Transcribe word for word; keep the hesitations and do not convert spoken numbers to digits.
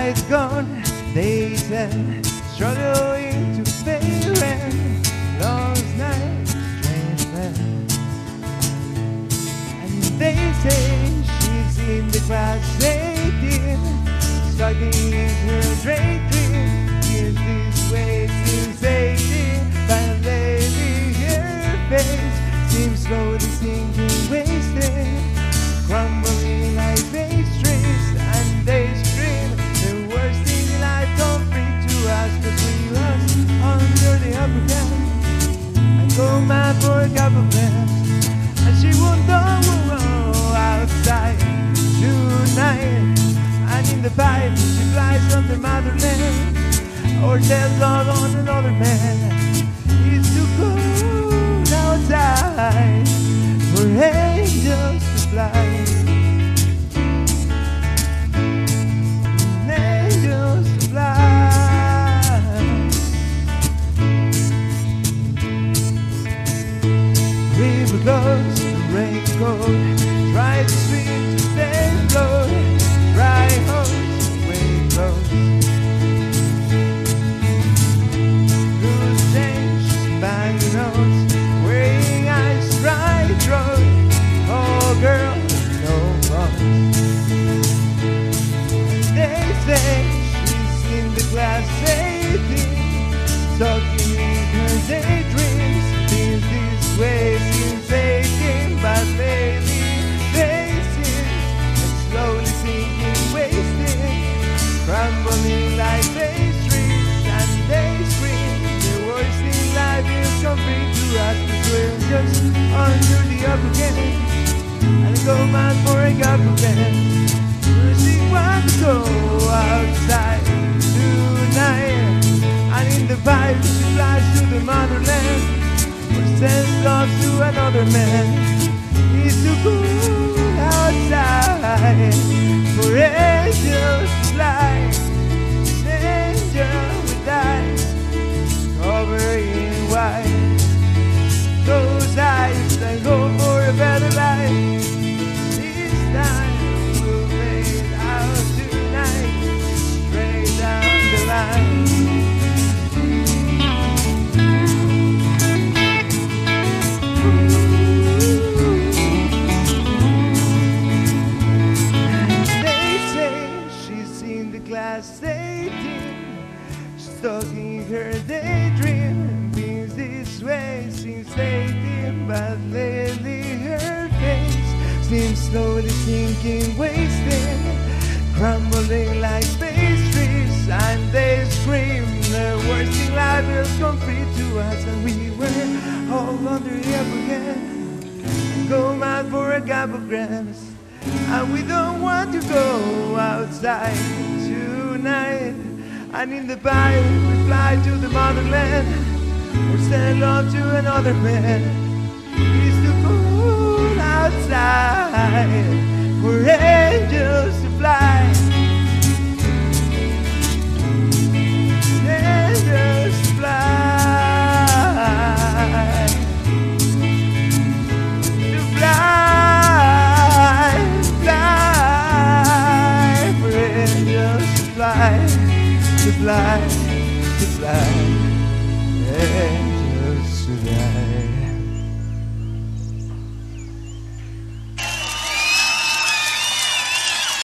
lights gone, they said, struggling to fail and lost night, strange man. And they say she's in the class eighteen, stuck in her daydream. Is this way since eighteen, but lately her face seems slowly sinking, wasted, crumbling like pastries. And they scream the worst thing in life come free to us, cause we was under the upper hand and go mad for a couple plans. And she won't go outside tonight, and in the pipe she flies from the motherland, or tells love on another man. It's too cold outside for angels to fly. Angels to fly. River goes, the rain goes, try to swim to stay afloat, dry hose, the way close. Loose change, bang notes, wearing eyes, dry throat. Oh girl, no bones. They say she's in the class eighteen, stuck in her daydreams. Been this way since eighteen, but lately they seem slowly sinking, wasted, crumbling like pastries. And they scream the worst in life is coming to us, cause we're just under the upper hand and go mad for a couple bands. She wants to go outside tonight, and in the pipe she flies to the motherland, or sends love to another man. It's too cool outside for angels to fly. Angel will die, covered in white. Those eyes that go for a better life. This time we'll fade out tonight, straight down the line. Class eighteen, stuck in her daydream. Been this way since eighteen, but lately her face seems slowly sinking, wasted, crumbling like pastries. And they scream the worst in life will come free to us, and we were all under the upper hand, go mad for a couple grams. And we don't want to go outside tonight, and in the pipe we fly to the motherland, or send love to another man. It's too cold outside for angels to fly. Angels to fly. To fly. Fly, to fly, to fly, angels to fly.